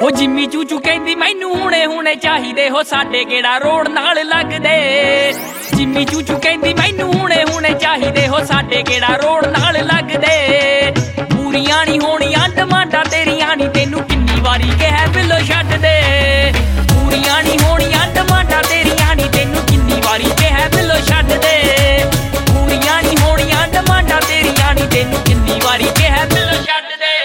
हो जिम्मी चूचू कहंदी मैनू हुणे हुणे चाहिदे हो साडे केड़ा रोड नाल लगदे। जिम्मी चूचू कहंदी मैनू हुणे हुणे चाहिदे हो साडे केड़ा रोड नाल लगदे। पूरियां नी होणियां डिमांडां तेरियां नी तैनू किन्नी वारी कहा बिलो छड्ड दे। पूरियां नी होणियां डिमांडां तेरियां नी तैनू किन्नी वारी कहा बिलो छड्ड दे। पूरियां नी होणियां डिमांडां तेरियां नी तैनू किन्नी वारी कहा बिलो छड्ड दे।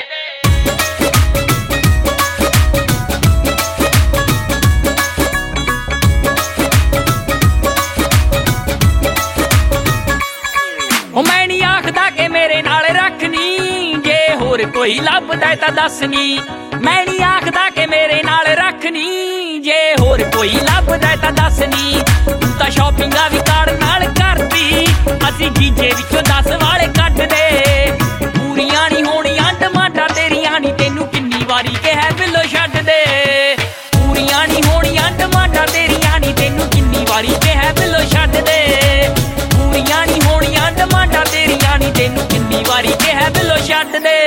मैं नहीं आखदा कि मेरे नाल रखनी, जे होर कोई लभदा तां दसनी। मैं नहीं आखदा कि मेरे नाल रखनी, जे होर कोई लभदा तां दसनी। तू तां शॉपिंगां भी कार्ड नाल करदी, असीं गीजे विचों 10 वाले कट दे। पूरियां नहीं होणियां डिमांडां तेरियां नी तैनू किन्नी वारी कहा बिलो छड्ड दे। पूरियां नहीं होणियां डिमांडां तेरियां नी तैनू किन्नी वारी कहा बिलो छड्ड दे। पूरियां नहीं होणियां डिमांडां तेरियां नी तैनू किन्नी वारी कहा बिलो छड्ड दे।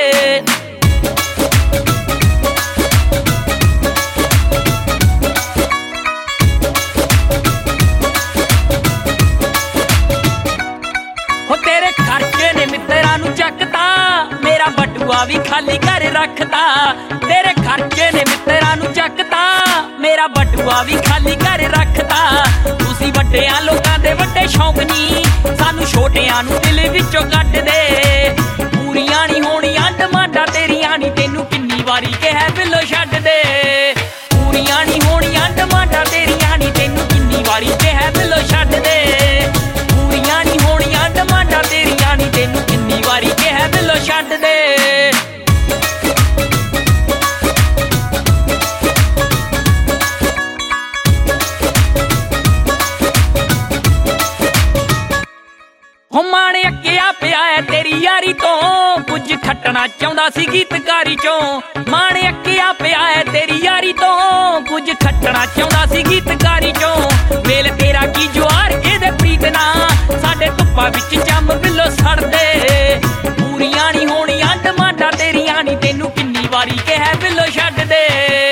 हो तेरे खर्चे ने मित्तरां नू चकता, मेरा बटुआ भी खाली कर रखता। तेरे खर्चे ने मित्तरां नू चकता, मेरा बटुआ भी खाली कर रखता। तुसी वड्डियां लोकां दे वड्डे शौक नी, सानू छोटियां नू दिल विचों कड्ड दे। पूरियां नी होणियां डिमांडां तेरियां नी तैनू किन्नी वारी कहा बिलो छड्ड दे। पूरियां नी होणियां डिमांडां तेरियां नी तैनू किन्नी वारी कहा बिलो छड्ड दे। पूरियां नी होणियां डिमांडां तेरियां नी तैनू किन्नी वारी कहा बिलो छड्ड दे। हो माणे अक्किया पिया है तेरी यारी तो, कुछ खट्टना चाहुंदा सी गीतकारी चों। माणे अक्किया पिया है तेरी यारी तो, कुछ खट्टना चाहुंदा सी गीतकारी चों। मेल तेरा की जुआर एदे प्रीत ना, साडे धुप्पा विच जम बिलो सड़ दे। पूरियां नी होणियां डिमांडां तेरियां नी तैनू किन्नी वारी कहा बिलो छड्ड दे।